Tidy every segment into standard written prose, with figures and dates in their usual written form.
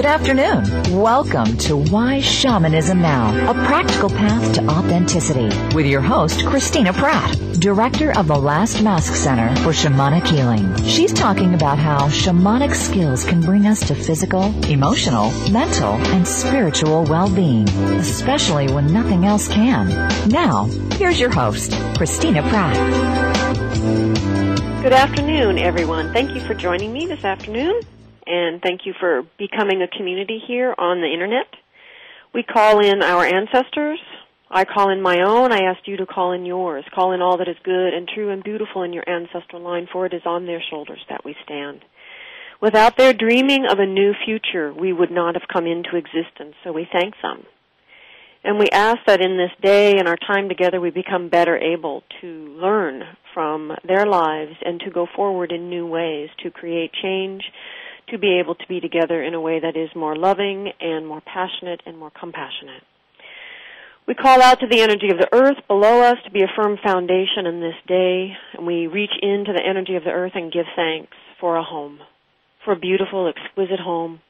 afternoon. Welcome to Why Shamanism Now, a practical path to authenticity, with your host, Christina Pratt, Director of the Last Mask Center for Shamanic Healing. She's talking about how shamanic skills can bring us to physical, emotional, mental, and spiritual well-being, especially when nothing else can. Now, here's your host, Christina Pratt. Good afternoon, everyone. Thank you for joining me this afternoon, and thank you for becoming a community here on the Internet. We call in our ancestors. I call in my own. I asked you to call in yours. Call in all that is good and true and beautiful in your ancestral line, for it is on their shoulders that we stand. Without their dreaming of a new future, we would not have come into existence, so we thank them. And we ask that in this day and our time together we become better able to learn from their lives and to go forward in new ways, to create change, to be able to be together in a way that is more loving and more passionate and more compassionate. We call out to the energy of the earth below us to be a firm foundation in this day, and we reach into the energy of the earth and give thanks for a home, for a beautiful, exquisite home,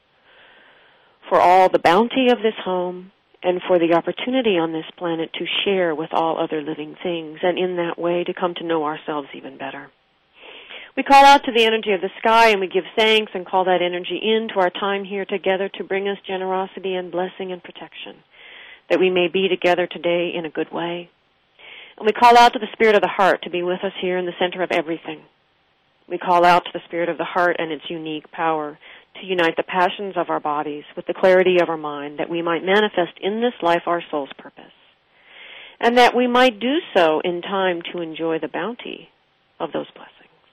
for all the bounty of this home, and for the opportunity on this planet to share with all other living things, and in that way to come to know ourselves even better. We call out to the energy of the sky, and we give thanks and call that energy into our time here together to bring us generosity and blessing and protection, that we may be together today in a good way. And we call out to the spirit of the heart to be with us here in the center of everything. We call out to the spirit of the heart and its unique power to unite the passions of our bodies with the clarity of our mind, that we might manifest in this life our soul's purpose, and that we might do so in time to enjoy the bounty of those blessings.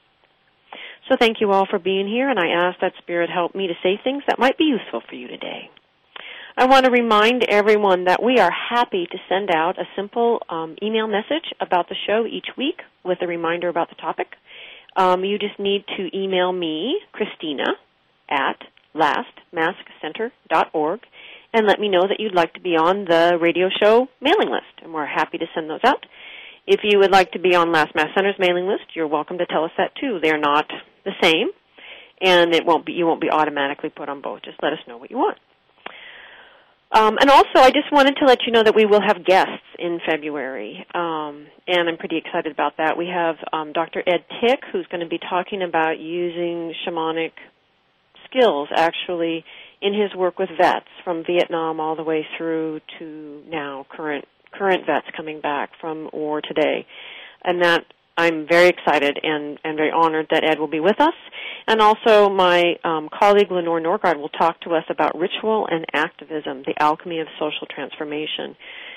So thank you all for being here, and I ask that Spirit help me to say things that might be useful for you today. I want to remind everyone that we are happy to send out a simple email message about the show each week with a reminder about the topic. You just need to email me, Christina, at lastmaskcenter.org, and let me know that you'd like to be on the radio show mailing list, and we're happy to send those out. If you would like to be on Last Mask Center's mailing list, you're welcome to tell us that too. They're not the same, and you won't be automatically put on both. Just let us know what you want. And also, I just wanted to let you know that we will have guests in February, and I'm pretty excited about that. We have Dr. Ed Tick, who's going to be talking about using shamanic skills, actually, in his work with vets from Vietnam all the way through to now, current vets coming back from war today. And that I'm very excited and very honored that Ed will be with us. And also my colleague Lenore Norgard will talk to us about ritual and activism, the alchemy of social transformation.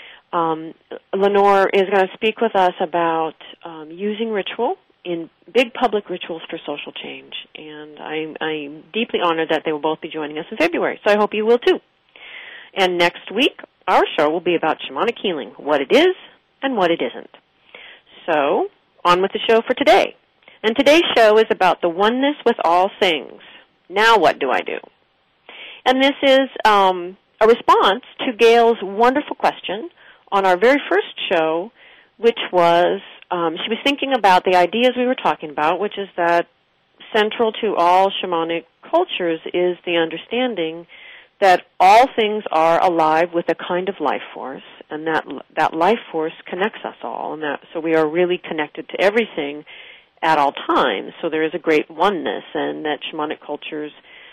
Lenore is going to speak with us about using ritual in big public rituals for social change. And I'm deeply honored that they will both be joining us in February, so I hope you will too. And next week, our show will be about shamanic healing, what it is and what it isn't. So, on with the show for today. And today's show is about the oneness with all things. Now what do I do? And this is a response to Gail's wonderful question on our very first show, which was, she was thinking about the ideas we were talking about, which is that central to all shamanic cultures is the understanding that all things are alive with a kind of life force, and that life force connects us all, and so we are really connected to everything at all times. So there is a great oneness, and that shamanic cultures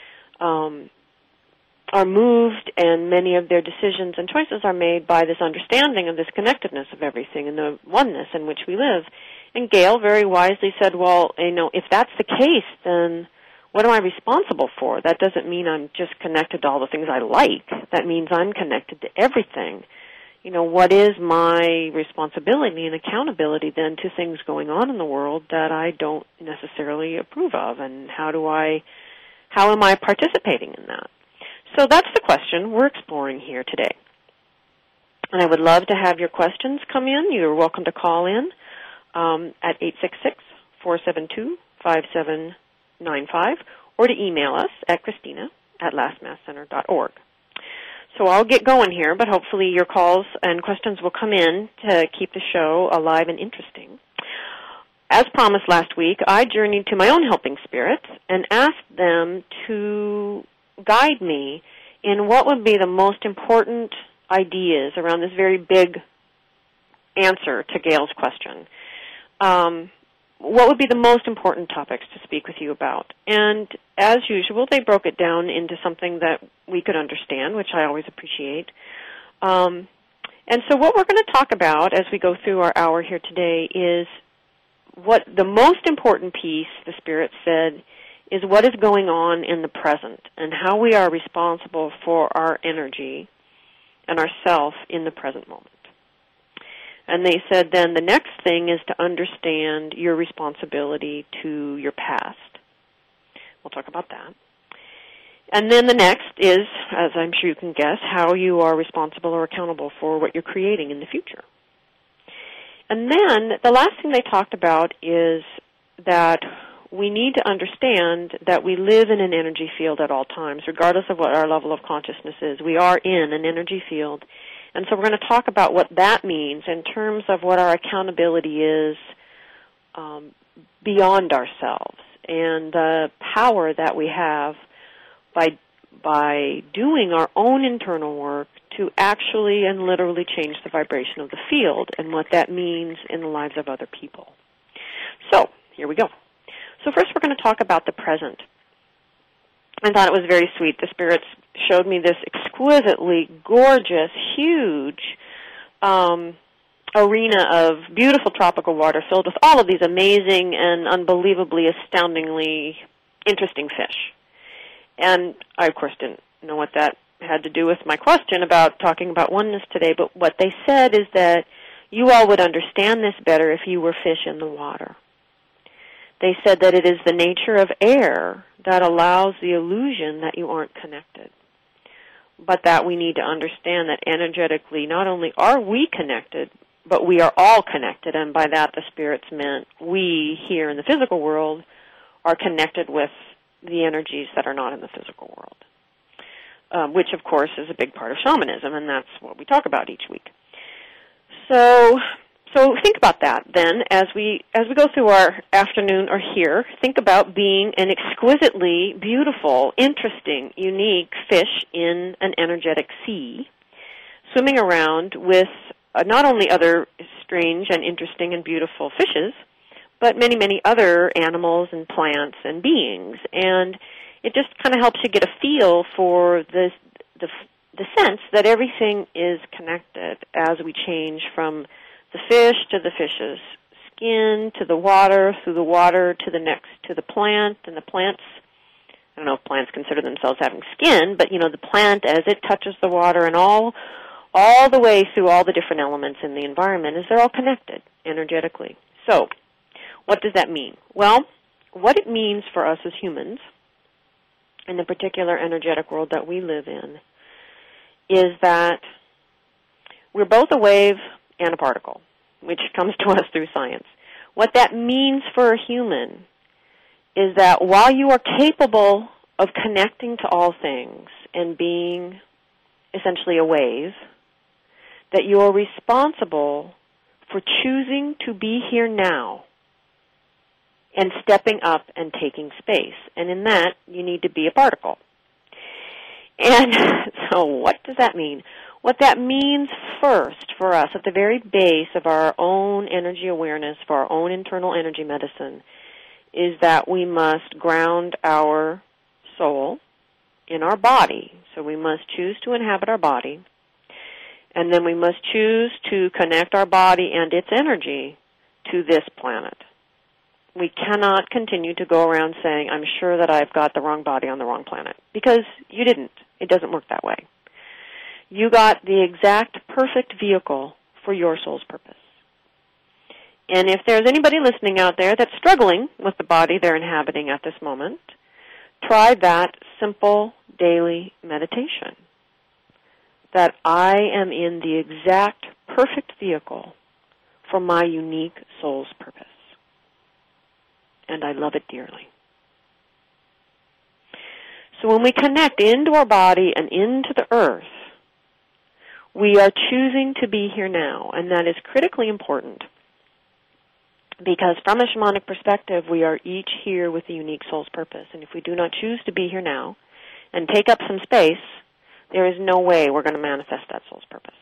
are moved, and many of their decisions and choices are made by this understanding of this connectedness of everything and the oneness in which we live. And Gail very wisely said, well, if that's the case, then what am I responsible for? That doesn't mean I'm just connected to all the things I like. That means I'm connected to everything. What is my responsibility and accountability then to things going on in the world that I don't necessarily approve of, and how am I participating in that? So that's the question we're exploring here today. And I would love to have your questions come in. You're welcome to call in at 866-472-5795 or to email us at Christina@lastmaskcenter.org. So I'll get going here, but hopefully your calls and questions will come in to keep the show alive and interesting. As promised last week, I journeyed to my own helping spirits and asked them to guide me in what would be the most important ideas around this very big answer to Gail's question. What would be the most important topics to speak with you about? And as usual, they broke it down into something that we could understand, which I always appreciate. And so what we're going to talk about as we go through our hour here today is what the most important piece, the Spirit said, is what is going on in the present and how we are responsible for our energy and ourself in the present moment. And they said then the next thing is to understand your responsibility to your past. We'll talk about that. And then the next is, as I'm sure you can guess, how you are responsible or accountable for what you're creating in the future. And then the last thing they talked about is that we need to understand that we live in an energy field at all times, regardless of what our level of consciousness is. We are in an energy field. And so we're going to talk about what that means in terms of what our accountability is beyond ourselves and the power that we have by doing our own internal work to actually and literally change the vibration of the field and what that means in the lives of other people. So, here we go. So first we're going to talk about the present. I thought it was very sweet. The Spirits showed me this exquisitely gorgeous, huge arena of beautiful tropical water filled with all of these amazing and unbelievably, astoundingly interesting fish. And I, of course, didn't know what that had to do with my question about talking about oneness today, but what they said is that you all would understand this better if you were fish in the water. They said that it is the nature of air that allows the illusion that you aren't connected, but that we need to understand that energetically not only are we connected, but we are all connected, and by that the Spirits meant we here in the physical world are connected with the energies that are not in the physical world, which of course is a big part of shamanism, and that's what we talk about each week. So think about that then as we go through our afternoon or here. Think about being an exquisitely beautiful, interesting, unique fish in an energetic sea, swimming around with not only other strange and interesting and beautiful fishes, but many, many other animals and plants and beings. And it just kind of helps you get a feel for the sense that everything is connected as we change from the fish to the fish's skin, to the water, through the water to the plant, and the plants, I don't know if plants consider themselves having skin, but the plant as it touches the water and all the way through all the different elements in the environment is they're all connected energetically. So, what does that mean? Well, what it means for us as humans in the particular energetic world that we live in is that we're both a wave and a particle, which comes to us through science. What that means for a human is that while you are capable of connecting to all things and being essentially a wave, that you're responsible for choosing to be here now and stepping up and taking space. And in that, you need to be a particle. And so what does that mean? What that means first for us at the very base of our own energy awareness, for our own internal energy medicine, is that we must ground our soul in our body. So we must choose to inhabit our body. And then we must choose to connect our body and its energy to this planet. We cannot continue to go around saying, I'm sure that I've got the wrong body on the wrong planet, because you didn't. It doesn't work that way. You got the exact perfect vehicle for your soul's purpose. And if there's anybody listening out there that's struggling with the body they're inhabiting at this moment, try that simple daily meditation. That I am in the exact perfect vehicle for my unique soul's purpose. And I love it dearly. So when we connect into our body and into the earth, we are choosing to be here now, and that is critically important because from a shamanic perspective, we are each here with a unique soul's purpose. And if we do not choose to be here now and take up some space, there is no way we're going to manifest that soul's purpose.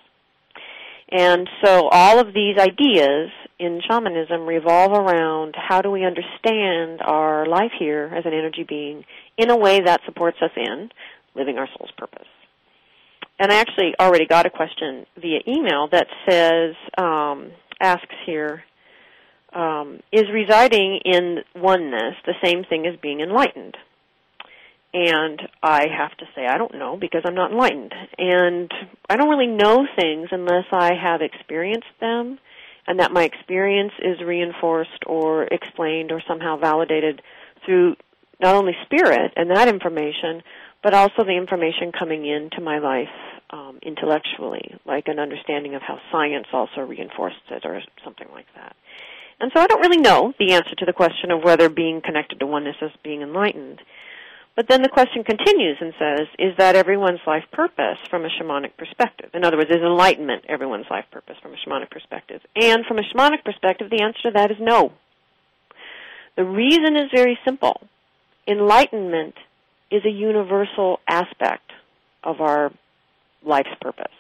And so all of these ideas in shamanism revolve around how do we understand our life here as an energy being in a way that supports us in living our soul's purpose. And I actually already got a question via email that says, asks here, is residing in oneness the same thing as being enlightened? And I have to say I don't know because I'm not enlightened. And I don't really know things unless I have experienced them and that my experience is reinforced or explained or somehow validated through not only spirit and that information, but also the information coming into my life intellectually, like an understanding of how science also reinforces it or something like that. And so I don't really know the answer to the question of whether being connected to oneness is being enlightened. But then the question continues and says, is that everyone's life purpose from a shamanic perspective? In other words, is enlightenment everyone's life purpose from a shamanic perspective? And from a shamanic perspective, the answer to that is no. The reason is very simple. Enlightenment is a universal aspect of our life's purpose.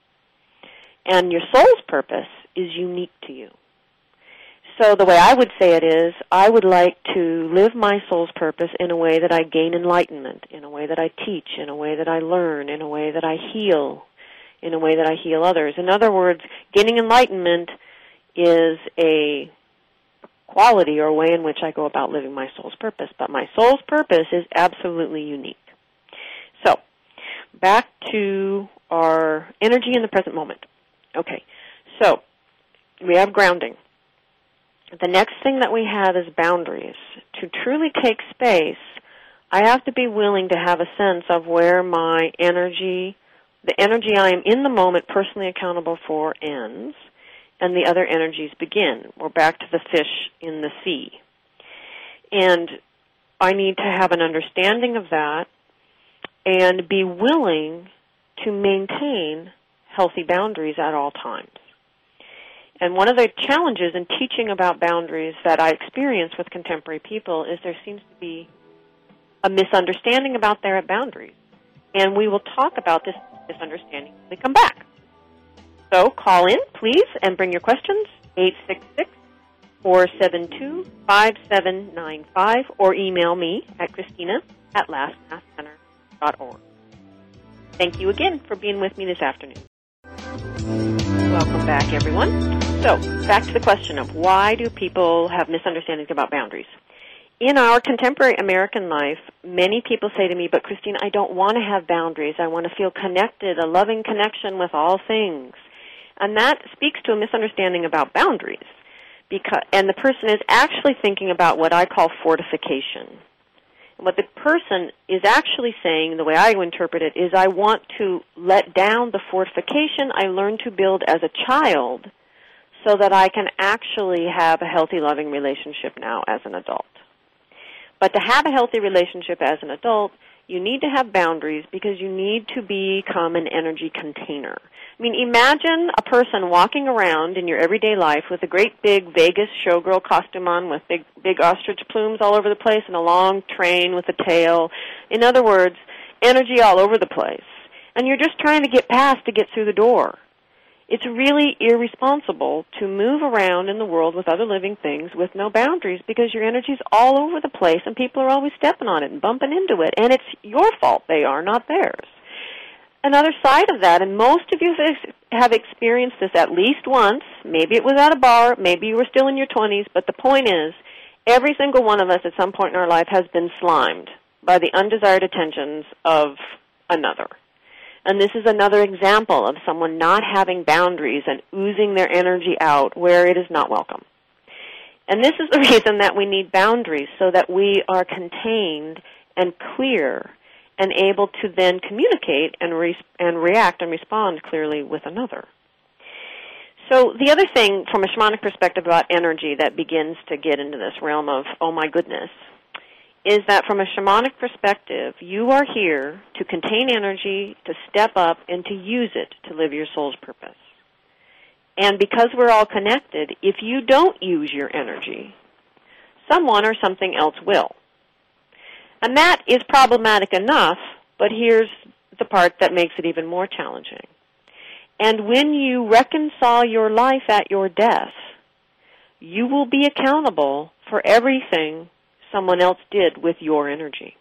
And your soul's purpose is unique to you. So the way I would say it is, I would like to live my soul's purpose in a way that I gain enlightenment, in a way that I teach, in a way that I learn, in a way that I heal, in a way that I heal others. In other words, gaining enlightenment is a quality or a way in which I go about living my soul's purpose. But my soul's purpose is absolutely unique. So, back to our energy in the present moment. Okay, so we have grounding. The next thing that we have is boundaries. To truly take space, I have to be willing to have a sense of where my energy, the energy I am in the moment personally accountable for, ends, and the other energies begin. We're back to the fish in the sea. And I need to have an understanding of that and be willing to maintain healthy boundaries at all times. And one of the challenges in teaching about boundaries that I experience with contemporary people is there seems to be a misunderstanding about their boundaries. And we will talk about this misunderstanding when we come back. So call in, please, and bring your questions, 866-472-5795, or email me at Christina@lastmaskcenter.org. Thank you again for being with me this afternoon. Welcome back, everyone. So, back to the question of why do people have misunderstandings about boundaries? In our contemporary American life, many people say to me, but Christine, I don't want to have boundaries. I want to feel connected, a loving connection with all things. And that speaks to a misunderstanding about boundaries. And the person is actually thinking about what I call fortification. And what the person is actually saying, the way I interpret it, is I want to let down the fortification I learned to build as a child so that I can actually have a healthy, loving relationship now as an adult. But to have a healthy relationship as an adult, you need to have boundaries because you need to become an energy container. I mean, imagine a person walking around in your everyday life with a great big Vegas showgirl costume on with big ostrich plumes all over the place and a long train with a tail. In other words, energy all over the place. And you're just trying to get past to get through the door. It's really irresponsible to move around in the world with other living things with no boundaries because your energy's all over the place and people are always stepping on it and bumping into it. And it's your fault they are, not theirs. Another side of that, and most of you have experienced this at least once, maybe it was at a bar, maybe you were still in your 20s, but the point is, every single one of us at some point in our life has been slimed by the undesired attentions of another. And this is another example of someone not having boundaries and oozing their energy out where it is not welcome. And this is the reason that we need boundaries, so that we are contained and clear and able to then communicate and react and respond clearly with another. So the other thing from a shamanic perspective about energy that begins to get into this realm of, oh my goodness, is that from a shamanic perspective, you are here to contain energy, to step up, and to use it to live your soul's purpose. And because we're all connected, if you don't use your energy, someone or something else will. And that is problematic enough But here's the part that makes it even more challenging. And when you reconcile your life at your death, you will be accountable for everything someone else did with your energy.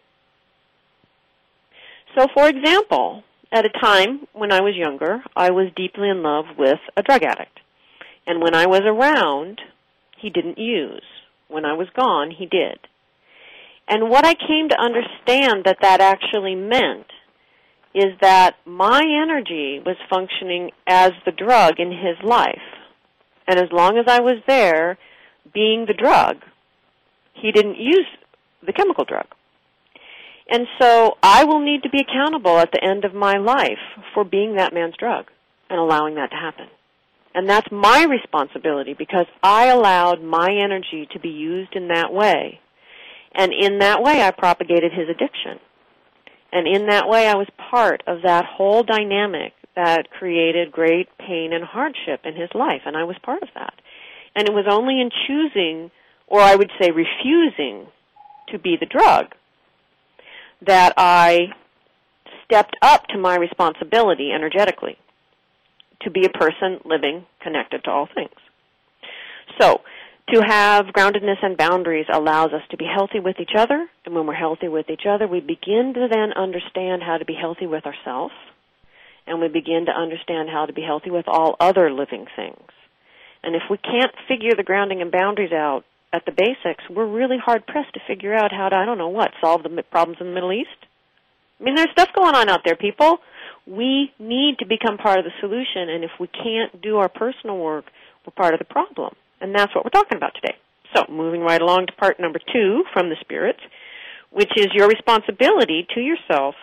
So, for example, at a time when I was younger, I was deeply in love with a drug addict. And when I was around, he didn't use. When I was gone, he did. And what I came to understand that actually meant is that my energy was functioning as the drug in his life. And as long as I was there being the drug, he didn't use the chemical drug. And so I will need to be accountable at the end of my life for being that man's drug and allowing that to happen. And that's my responsibility because I allowed my energy to be used in that way. And in that way, I propagated his addiction. And in that way, I was part of that whole dynamic that created great pain and hardship in his life, and I was part of that. And it was only in choosing, or I would say refusing, to be the drug that I stepped up to my responsibility energetically to be a person living connected to all things. So, to have groundedness and boundaries allows us to be healthy with each other, and when we're healthy with each other, we begin to then understand how to be healthy with ourselves, and we begin to understand how to be healthy with all other living things. And if we can't figure the grounding and boundaries out at the basics, we're really hard-pressed to figure out how to, solve the problems in the Middle East. I mean, there's stuff going on out there, people. We need to become part of the solution, and if we can't do our personal work, we're part of the problem. And that's what we're talking about today. So, moving right along to part number 2 from the spirits, which is your responsibility to yourself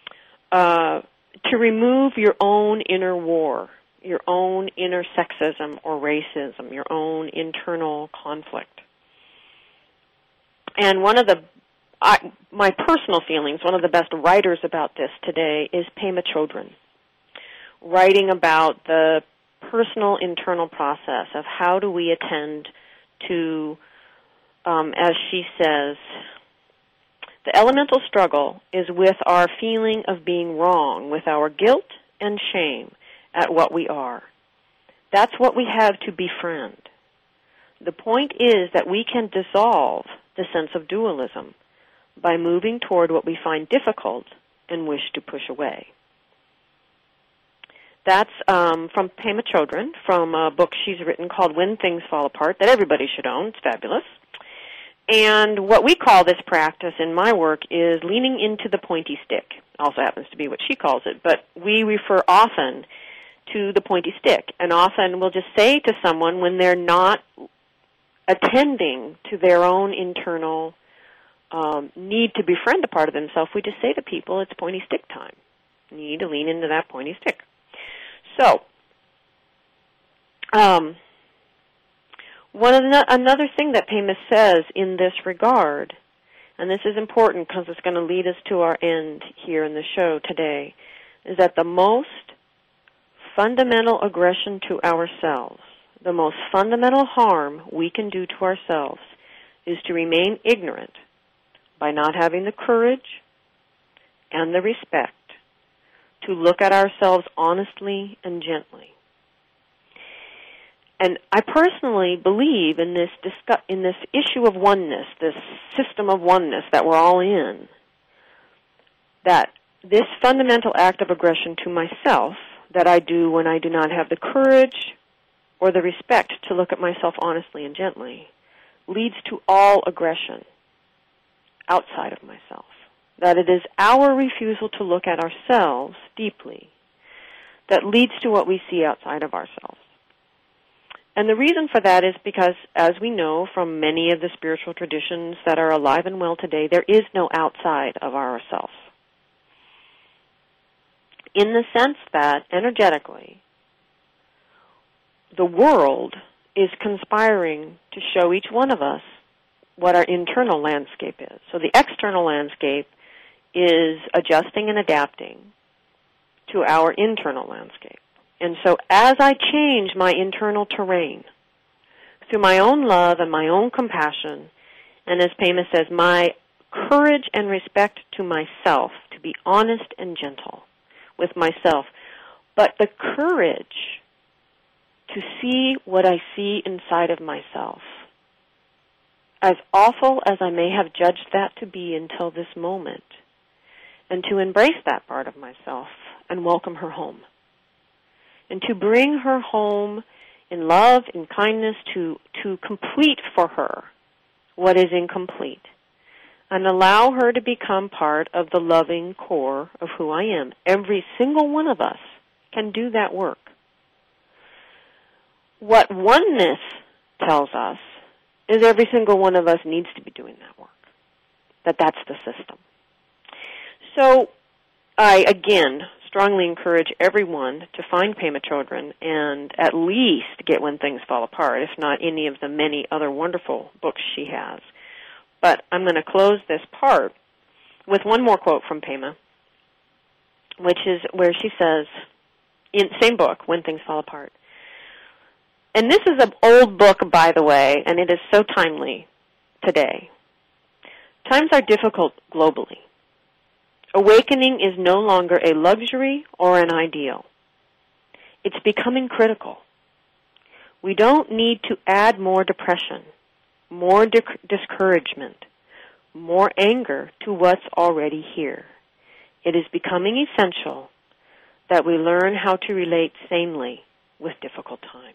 to remove your own inner war, your own inner sexism or racism, your own internal conflict. And one of my personal feelings, one of the best writers about this today is Pema Chodron, writing about the personal internal process of how do we attend to, as she says, the elemental struggle is with our feeling of being wrong, with our guilt and shame at what we are. That's what we have to befriend. The point is that we can dissolve the sense of dualism by moving toward what we find difficult and wish to push away. That's from Pema Chodron, from a book she's written called When Things Fall Apart, that everybody should own. It's fabulous. And what we call this practice in my work is leaning into the pointy stick. Also happens to be what she calls it, but we refer often to the pointy stick. And often we'll just say to someone when they're not attending to their own internal need to befriend a part of themselves, we just say to people, it's pointy stick time. You need to lean into that pointy stick. So, another thing that Pema says in this regard, and this is important because it's going to lead us to our end here in the show today, is that the most fundamental aggression to ourselves, the most fundamental harm we can do to ourselves is to remain ignorant by not having the courage and the respect to look at ourselves honestly and gently. And I personally believe in this issue of oneness, this system of oneness that we're all in, that this fundamental act of aggression to myself that I do when I do not have the courage or the respect to look at myself honestly and gently leads to all aggression outside of myself. That it is our refusal to look at ourselves deeply that leads to what we see outside of ourselves. And the reason for that is because, as we know from many of the spiritual traditions that are alive and well today, there is no outside of ourselves. In the sense that, energetically, the world is conspiring to show each one of us what our internal landscape is. So the external landscape is adjusting and adapting to our internal landscape. And so as I change my internal terrain through my own love and my own compassion, and as Pema says, my courage and respect to myself to be honest and gentle with myself, but the courage to see what I see inside of myself, as awful as I may have judged that to be until this moment, and to embrace that part of myself and welcome her home. And to bring her home in love, in kindness, to complete for her what is incomplete, and allow her to become part of the loving core of who I am. Every single one of us can do that work. What oneness tells us is every single one of us needs to be doing that work, that's the system. So I, again, strongly encourage everyone to find Pema Chodron and at least get When Things Fall Apart, if not any of the many other wonderful books she has. But I'm going to close this part with one more quote from Pema, which is where she says, in the same book, When Things Fall Apart, and this is an old book, by the way, and it is so timely today. Times are difficult globally. Awakening is no longer a luxury or an ideal. It's becoming critical. We don't need to add more depression, more discouragement, more anger to what's already here. It is becoming essential that we learn how to relate sanely with difficult times.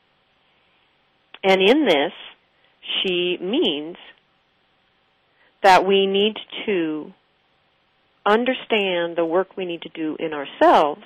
And in this, she means that we need to understand the work we need to do in ourselves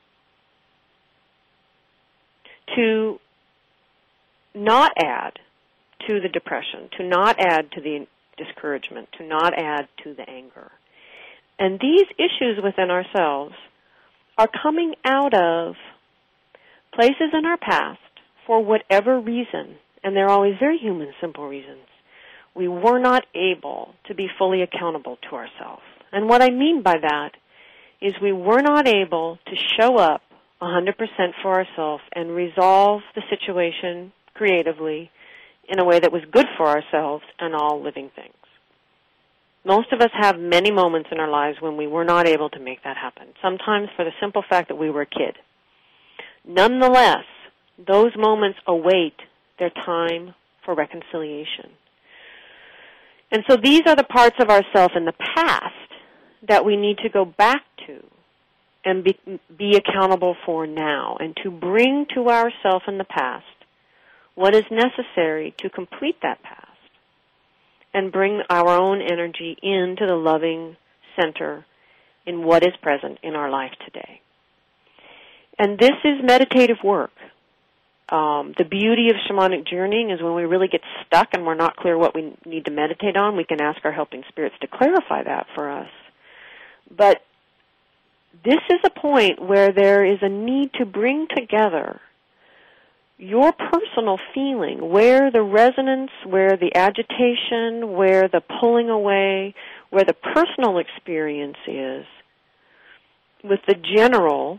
to not add to the depression, to not add to the discouragement, to not add to the anger. And these issues within ourselves are coming out of places in our past for whatever reason, and they're always very human, simple reasons. We were not able to be fully accountable to ourselves. And what I mean by that is we were not able to show up 100% for ourselves and resolve the situation creatively in a way that was good for ourselves and all living things. Most of us have many moments in our lives when we were not able to make that happen, sometimes for the simple fact that we were a kid. Nonetheless, those moments await their time for reconciliation. And so these are the parts of ourselves in the past that we need to go back to and be accountable for now, and to bring to ourselves in the past what is necessary to complete that past and bring our own energy into the loving center in what is present in our life today. And this is meditative work. The beauty of shamanic journeying is when we really get stuck and we're not clear what we need to meditate on, we can ask our helping spirits to clarify that for us. But this is a point where there is a need to bring together your personal feeling, where the resonance, where the agitation, where the pulling away, where the personal experience is, with the general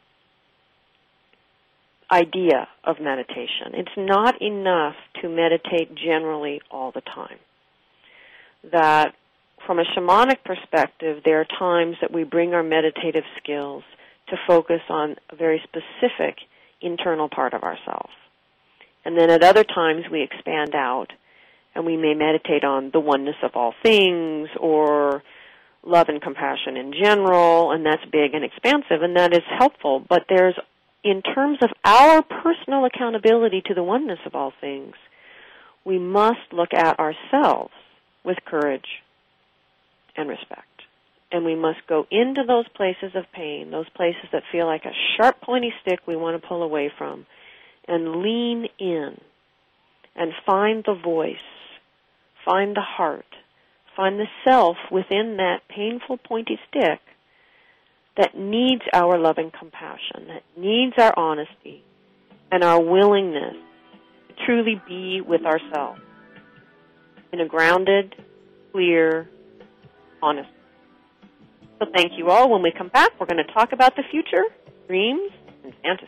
idea of meditation. It's not enough to meditate generally all the time. That from a shamanic perspective, there are times that we bring our meditative skills to focus on a very specific internal part of ourselves. And then at other times we expand out and we may meditate on the oneness of all things or love and compassion in general, and that's big and expansive, and that is helpful. But there's, in terms of our personal accountability to the oneness of all things, we must look at ourselves with courage and respect. And we must go into those places of pain, those places that feel like a sharp, pointy stick we want to pull away from, and lean in and find the voice, find the heart, find the self within that painful, pointy stick that needs our loving compassion, that needs our honesty and our willingness to truly be with ourselves in a grounded, clear, honest. So thank you all. When we come back, we're going to talk about the future, dreams, and fantasy.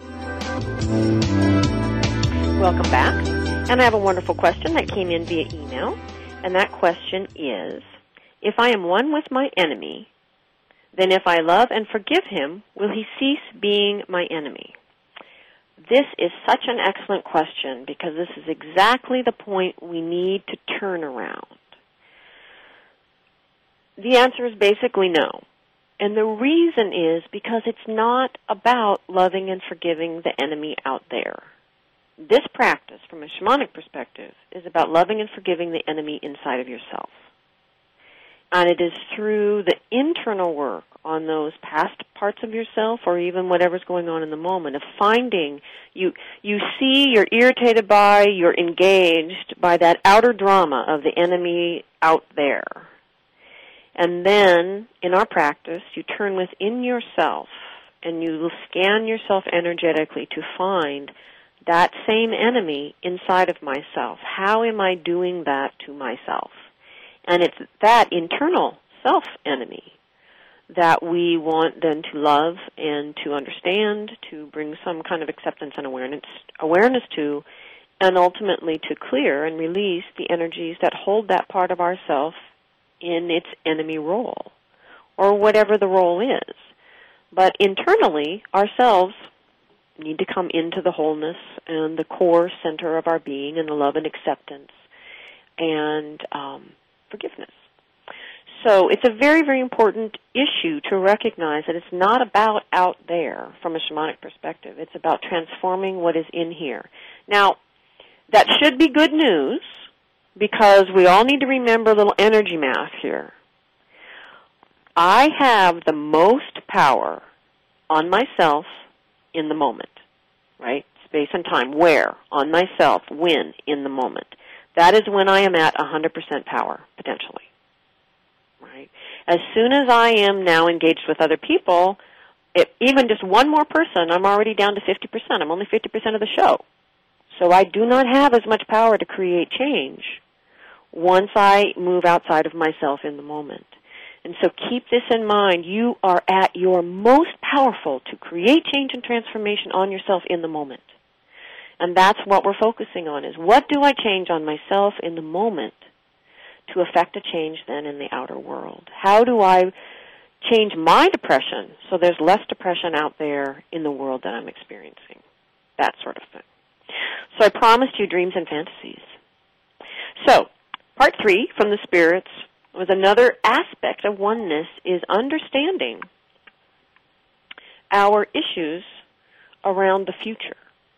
Welcome back. And I have a wonderful question that came in via email. And that question is, if I am one with my enemy, then if I love and forgive him, will he cease being my enemy? This is such an excellent question because this is exactly the point we need to turn around. The answer is basically no. And the reason is because it's not about loving and forgiving the enemy out there. This practice, from a shamanic perspective, is about loving and forgiving the enemy inside of yourself. And it is through the internal work on those past parts of yourself or even whatever's going on in the moment of finding you see, you're irritated by, you're engaged by that outer drama of the enemy out there. And then, in our practice, you turn within yourself and you scan yourself energetically to find that same enemy inside of myself. How am I doing that to myself? And it's that internal self-enemy that we want then to love and to understand, to bring some kind of acceptance and awareness to, and ultimately to clear and release the energies that hold that part of ourself in its enemy role, or whatever the role is. But internally, ourselves need to come into the wholeness and the core center of our being and the love and acceptance and forgiveness. So it's a very, very important issue to recognize that it's not about out there from a shamanic perspective. It's about transforming what is in here. Now, that should be good news because we all need to remember a little energy math here. I have the most power on myself in the moment, right? Space and time. Where? On myself. When? In the moment. That is when I am at 100% power, potentially. Right? As soon as I am now engaged with other people, even just one more person, I'm already down to 50%. I'm only 50% of the show. So I do not have as much power to create change once I move outside of myself in the moment. And so keep this in mind. You are at your most powerful to create change and transformation on yourself in the moment. And that's what we're focusing on, is what do I change on myself in the moment to affect a change then in the outer world? How do I change my depression so there's less depression out there in the world that I'm experiencing? That sort of thing. So I promised you dreams and fantasies. So part 3 from the spirits was another aspect of oneness is understanding our issues around the future.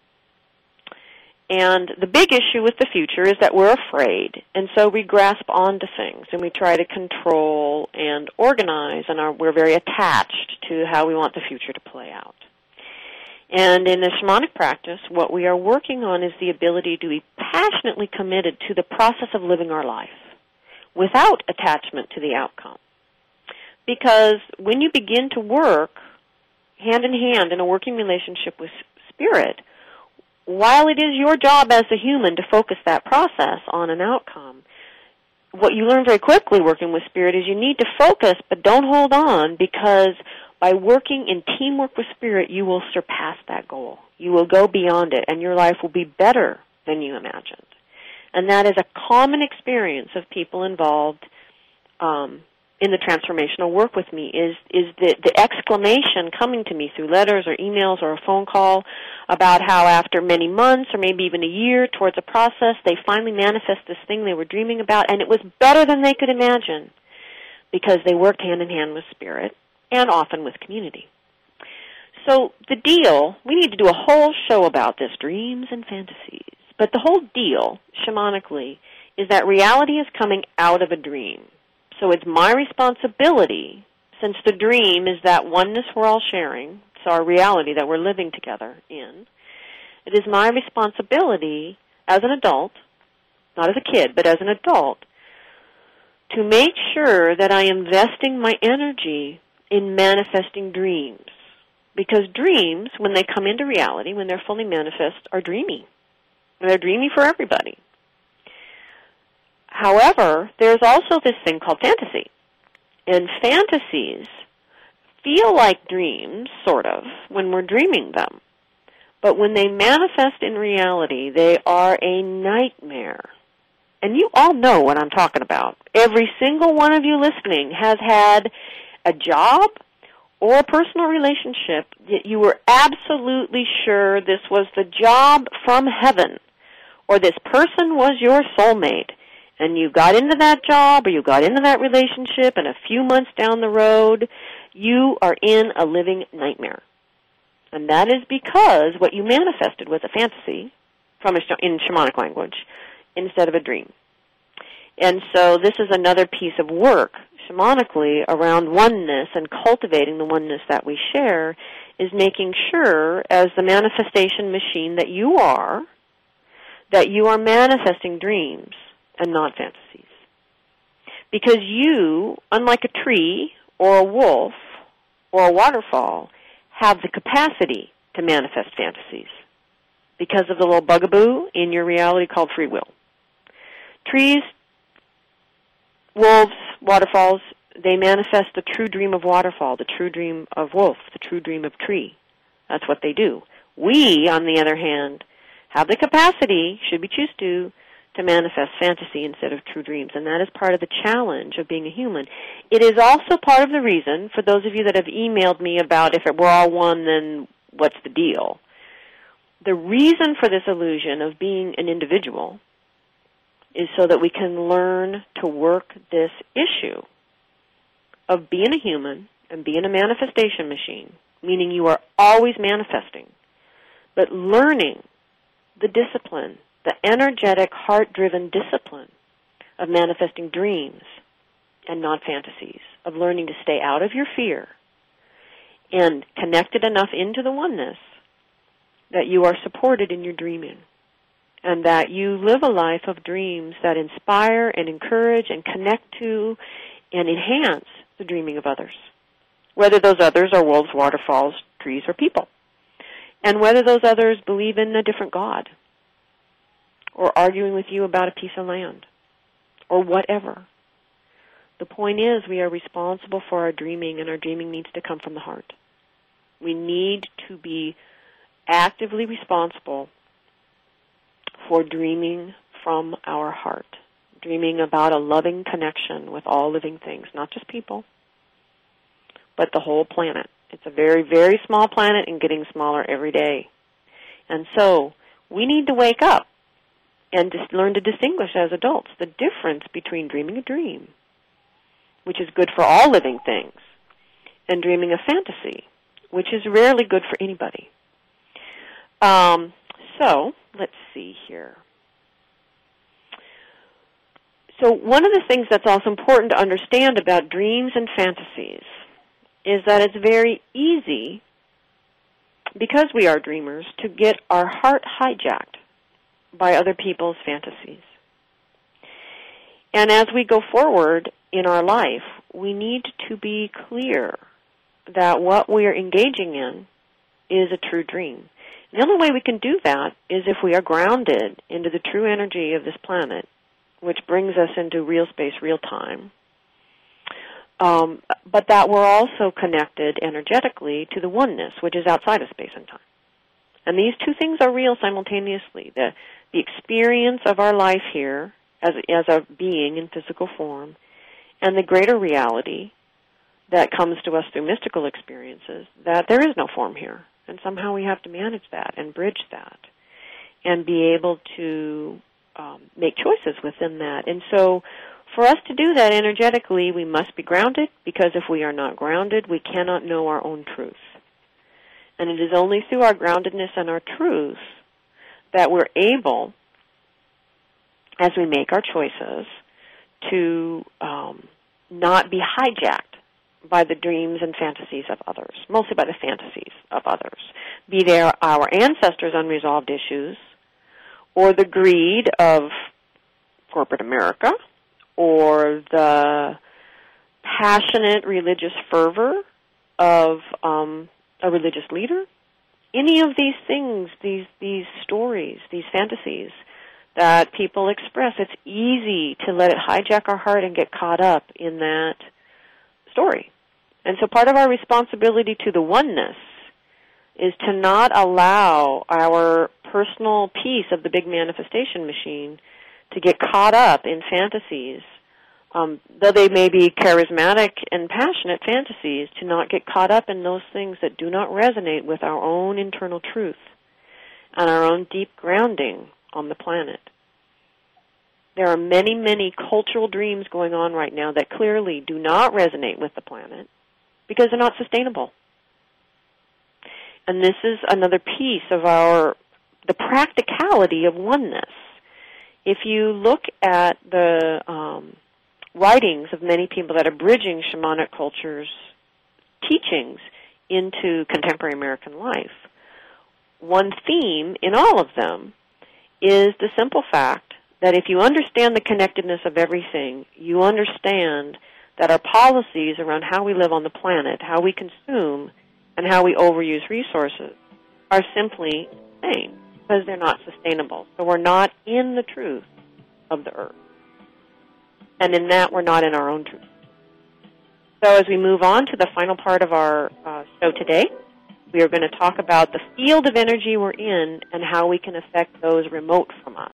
And the big issue with the future is that we're afraid, and so we grasp onto things, and we try to control and organize, and we're very attached to how we want the future to play out. And in the shamanic practice, what we are working on is the ability to be passionately committed to the process of living our life without attachment to the outcome. Because when you begin to work hand in hand in a working relationship with spirit, while it is your job as a human to focus that process on an outcome, what you learn very quickly working with spirit is you need to focus, but don't hold on, because by working in teamwork with spirit, you will surpass that goal. You will go beyond it, and your life will be better than you imagined. And that is a common experience of people involved in the transformational work with me, is the exclamation coming to me through letters or emails or a phone call about how after many months or maybe even a year towards a process, they finally manifest this thing they were dreaming about, and it was better than they could imagine because they worked hand in hand with spirit and often with community. So the deal, we need to do a whole show about this, dreams and fantasies. But the whole deal, shamanically, is that reality is coming out of a dream. So it's my responsibility, since the dream is that oneness we're all sharing, it's our reality that we're living together in, it is my responsibility as an adult, not as a kid, but as an adult, to make sure that I am investing my energy in manifesting dreams. Because dreams, when they come into reality, when they're fully manifest, are dreamy. And they're dreamy for everybody. However, there's also this thing called fantasy. And fantasies feel like dreams, sort of, when we're dreaming them. But when they manifest in reality, they are a nightmare. And you all know what I'm talking about. Every single one of you listening has had a job, or a personal relationship that you were absolutely sure this was the job from heaven, or this person was your soulmate, and you got into that job or you got into that relationship, and a few months down the road, you are in a living nightmare. And that is because what you manifested was a fantasy in shamanic language instead of a dream. And so this is another piece of work shamanically around oneness and cultivating the oneness that we share, is making sure, as the manifestation machine that you are manifesting dreams and not fantasies. Because you, unlike a tree or a wolf or a waterfall, have the capacity to manifest fantasies because of the little bugaboo in your reality called free will. Trees, wolves, waterfalls, they manifest the true dream of waterfall, the true dream of wolf, the true dream of tree. That's what they do. We, on the other hand, have the capacity, should we choose to manifest fantasy instead of true dreams. And that is part of the challenge of being a human. It is also part of the reason, for those of you that have emailed me about if it were all one, then what's the deal? The reason for this illusion of being an individual is so that we can learn to work this issue of being a human and being a manifestation machine, meaning you are always manifesting, but learning the discipline, the energetic, heart-driven discipline of manifesting dreams and not fantasies, of learning to stay out of your fear and connected enough into the oneness that you are supported in your dreaming, and that you live a life of dreams that inspire and encourage and connect to and enhance the dreaming of others, whether those others are wolves, waterfalls, trees, or people, and whether those others believe in a different God or arguing with you about a piece of land or whatever. The point is, we are responsible for our dreaming, and our dreaming needs to come from the heart. We need to be actively responsible for dreaming from our heart, dreaming about a loving connection with all living things, not just people, but the whole planet. It's a very, very small planet and getting smaller every day. And so we need to wake up and just learn to distinguish as adults the difference between dreaming a dream, which is good for all living things, and dreaming a fantasy, which is rarely good for anybody. So let's see here. So one of the things that's also important to understand about dreams and fantasies is that it's very easy, because we are dreamers, to get our heart hijacked by other people's fantasies. And as we go forward in our life, we need to be clear that what we are engaging in is a true dream. The only way we can do that is if we are grounded into the true energy of this planet, which brings us into real space, real time, but that we're also connected energetically to the oneness, which is outside of space and time. And these two things are real simultaneously. The experience of our life here as a being in physical form, and the greater reality that comes to us through mystical experiences, that there is no form here. And somehow we have to manage that and bridge that and be able to make choices within that. And so for us to do that energetically, we must be grounded, because if we are not grounded, we cannot know our own truth. And it is only through our groundedness and our truth that we're able, as we make our choices, to not be hijacked by the dreams and fantasies of others, mostly by the fantasies of others, be they our ancestors' unresolved issues, or the greed of corporate America, or the passionate religious fervor of a religious leader. Any of these things, these stories, these fantasies that people express, it's easy to let it hijack our heart and get caught up in that story. And so part of our responsibility to the oneness is to not allow our personal piece of the big manifestation machine to get caught up in fantasies though they may be charismatic and passionate fantasies, to not get caught up in those things that do not resonate with our own internal truth and our own deep grounding on the planet. There are many, many cultural dreams going on right now that clearly do not resonate with the planet because they're not sustainable. And this is another piece of the practicality of oneness. If you look at the writings of many people that are bridging shamanic culture's teachings into contemporary American life, one theme in all of them is the simple fact that if you understand the connectedness of everything, you understand that our policies around how we live on the planet, how we consume, and how we overuse resources are simply insane because they're not sustainable. So we're not in the truth of the earth. And in that, we're not in our own truth. So as we move on to the final part of our show today, we are going to talk about the field of energy we're in and how we can affect those remote from us.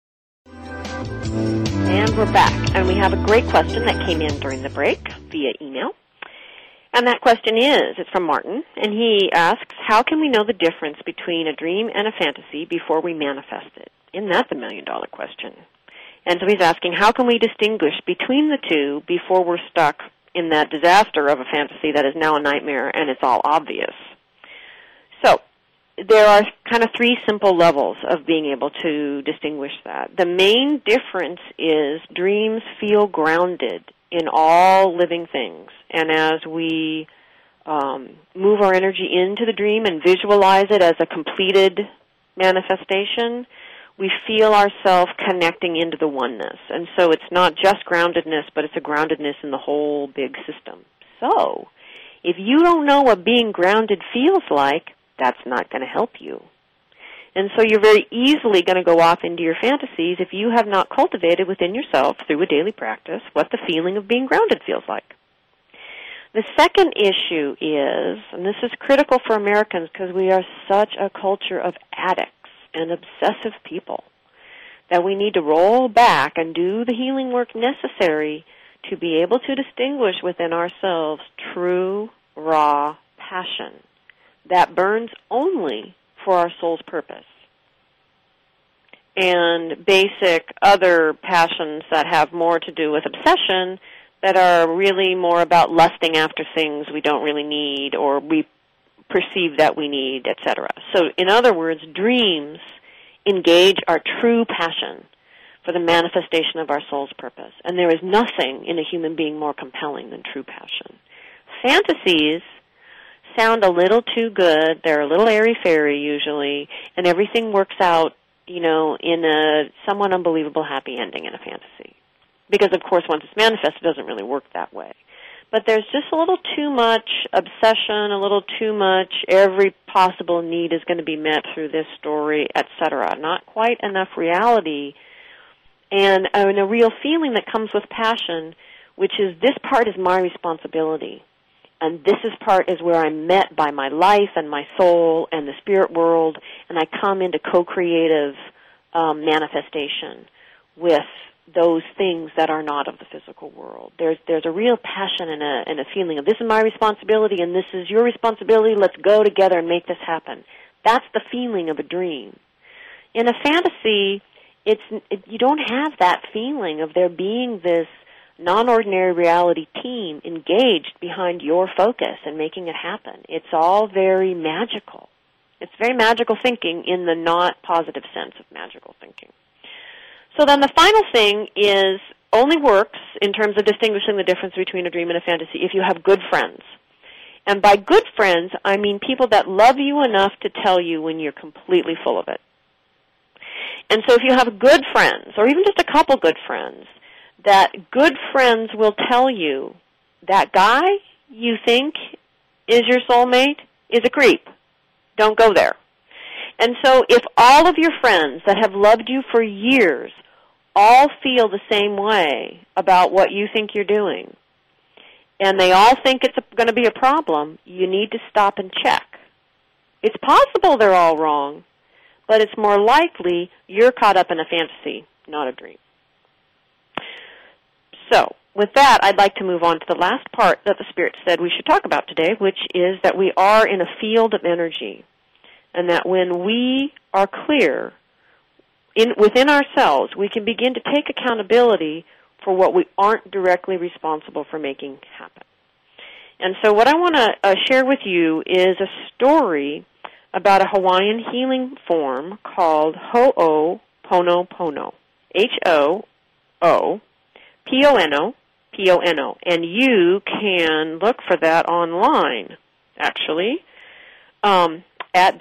And we're back. And we have a great question that came in during the break via email. And that question it's from Martin, and he asks, how can we know the difference between a dream and a fantasy before we manifest it? Isn't that the million-dollar question? And so he's asking, how can we distinguish between the two before we're stuck in that disaster of a fantasy that is now a nightmare and it's all obvious? So there are kind of three simple levels of being able to distinguish that. The main difference is dreams feel grounded in all living things. And as we move our energy into the dream and visualize it as a completed manifestation, we feel ourselves connecting into the oneness. And so it's not just groundedness, but it's a groundedness in the whole big system. So if you don't know what being grounded feels like, that's not going to help you. And so you're very easily going to go off into your fantasies if you have not cultivated within yourself through a daily practice what the feeling of being grounded feels like. The second issue is, and this is critical for Americans because we are such a culture of addicts and obsessive people, that we need to roll back and do the healing work necessary to be able to distinguish within ourselves true, raw passion that burns only for our soul's purpose, and basic other passions that have more to do with obsession that are really more about lusting after things we don't really need or we perceive that we need, etc. So in other words, dreams engage our true passion for the manifestation of our soul's purpose, and there is nothing in a human being more compelling than true passion. Fantasies sound a little too good. They're a little airy-fairy usually, and everything works out, in a somewhat unbelievable happy ending in a fantasy. Because, of course, once it's manifested, it doesn't really work that way. But there's just a little too much obsession, a little too much every possible need is going to be met through this story, etc. Not quite enough reality and a real feeling that comes with passion, which is this part is my responsibility. And this part is where I'm met by my life and my soul and the spirit world, and I come into co-creative manifestation with those things that are not of the physical world. There's a real passion and a feeling of this is my responsibility and this is your responsibility. Let's go together and make this happen. That's the feeling of a dream. In a fantasy, you don't have that feeling of there being this non-ordinary reality team engaged behind your focus and making it happen. It's all very magical. It's very magical thinking in the not positive sense of magical thinking. So then the final thing is only works in terms of distinguishing the difference between a dream and a fantasy if you have good friends. And by good friends, I mean people that love you enough to tell you when you're completely full of it. And so if you have good friends, or even just a couple good friends, that good friends will tell you that guy you think is your soulmate is a creep. Don't go there. And so if all of your friends that have loved you for years all feel the same way about what you think you're doing, and they all think it's going to be a problem, you need to stop and check. It's possible they're all wrong, but it's more likely you're caught up in a fantasy, not a dream. So, with that, I'd like to move on to the last part that the Spirit said we should talk about today, which is that we are in a field of energy, and that when we are clear within ourselves, we can begin to take accountability for what we aren't directly responsible for making happen. And so what I want to share with you is a story about a Hawaiian healing form called Ho'oponopono, H-O-O-P-O-N-O, P-O-N-O. And you can look for that online, actually, at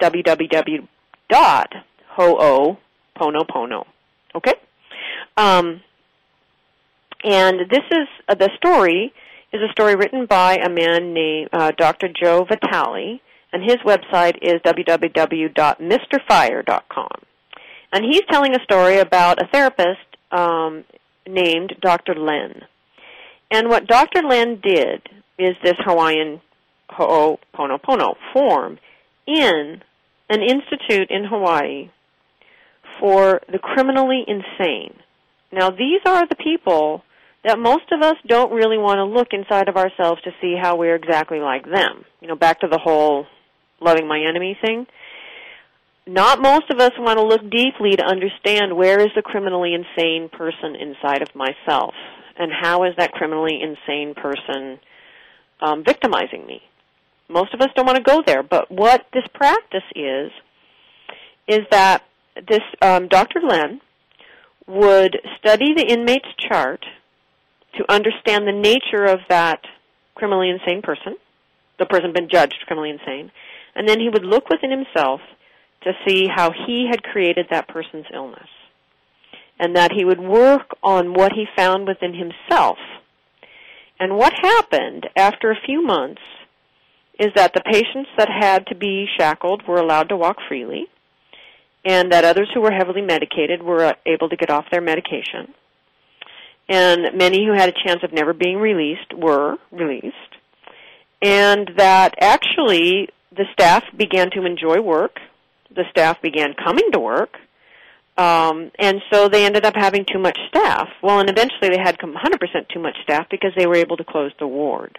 www.ho'oponopono. Okay? And this is, the story is a story written by a man named Dr. Joe Vitale, and his website is www.mrfire.com. And he's telling a story about a therapist named Dr. Len. And what Dr. Len did is this Hawaiian Ho'oponopono form in an institute in Hawaii for the criminally insane. Now, these are the people that most of us don't really want to look inside of ourselves to see how we're exactly like them. You know, back to the whole loving my enemy thing. Not most of us want to look deeply to understand where is the criminally insane person inside of myself, and how is that criminally insane person victimizing me. Most of us don't want to go there, but what this practice is that this Dr. Len would study the inmate's chart to understand the nature of that criminally insane person, the person been judged criminally insane, and then he would look within himself to see how he had created that person's illness, and that he would work on what he found within himself. And what happened after a few months is that the patients that had to be shackled were allowed to walk freely, and that others who were heavily medicated were able to get off their medication. And many who had a chance of never being released were released. And that actually the staff began to enjoy work. The staff began coming to work. And so they ended up having too much staff. Well, and eventually they had 100% too much staff because they were able to close the ward.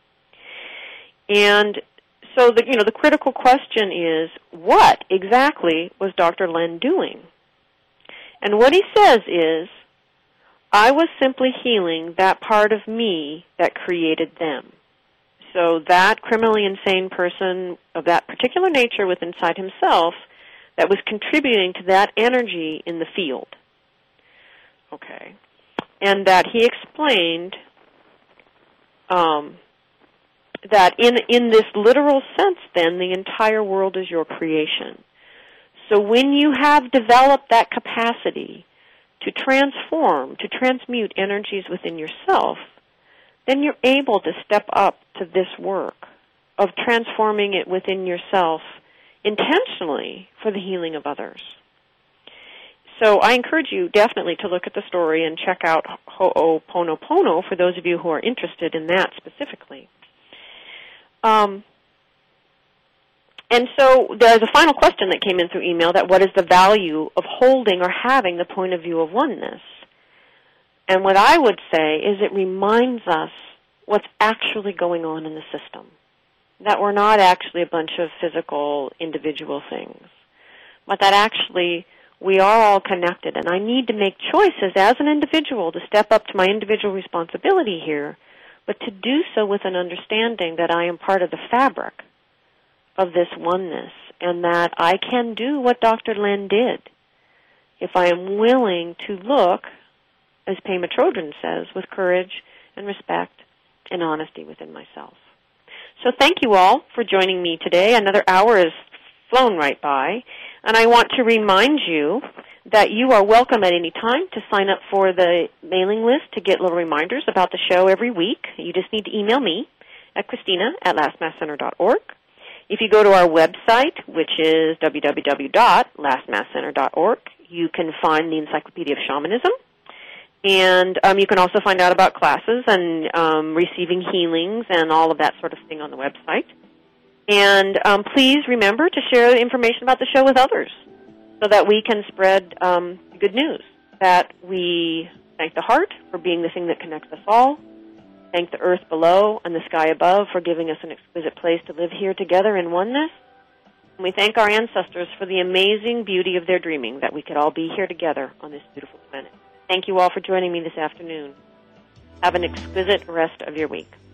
And so the critical question is, what exactly was Dr. Len doing? And what he says is, I was simply healing that part of me that created them. So that criminally insane person of that particular nature within inside himself that was contributing to that energy in the field. Okay. And that he explained that in this literal sense, then, the entire world is your creation. So when you have developed that capacity to transform, to transmute energies within yourself, then you're able to step up to this work of transforming it within yourself intentionally for the healing of others. So I encourage you definitely to look at the story and check out Ho'oponopono for those of you who are interested in that specifically. And so there's a final question that came in through email, that what is the value of holding or having the point of view of oneness? And what I would say is it reminds us what's actually going on in the system, that we're not actually a bunch of physical individual things, but that actually we are all connected. And I need to make choices as an individual to step up to my individual responsibility here, but to do so with an understanding that I am part of the fabric of this oneness, and that I can do what Dr. Len did if I am willing to look, as Pema Chodron says, with courage and respect and honesty within myself. So thank you all for joining me today. Another hour has flown right by, and I want to remind you that you are welcome at any time to sign up for the mailing list to get little reminders about the show every week. You just need to email me at Christina@lastmasscenter.org. If you go to our website, which is www.lastmasscenter.org, you can find the Encyclopedia of Shamanism. And you can also find out about classes and receiving healings and all of that sort of thing on the website. And please remember to share information about the show with others so that we can spread good news, that we thank the heart, for being the thing that connects us all. Thank the earth below and the sky above for giving us an exquisite place to live here together in oneness. And we thank our ancestors for the amazing beauty of their dreaming that we could all be here together on this beautiful planet. Thank you all for joining me this afternoon. Have an exquisite rest of your week.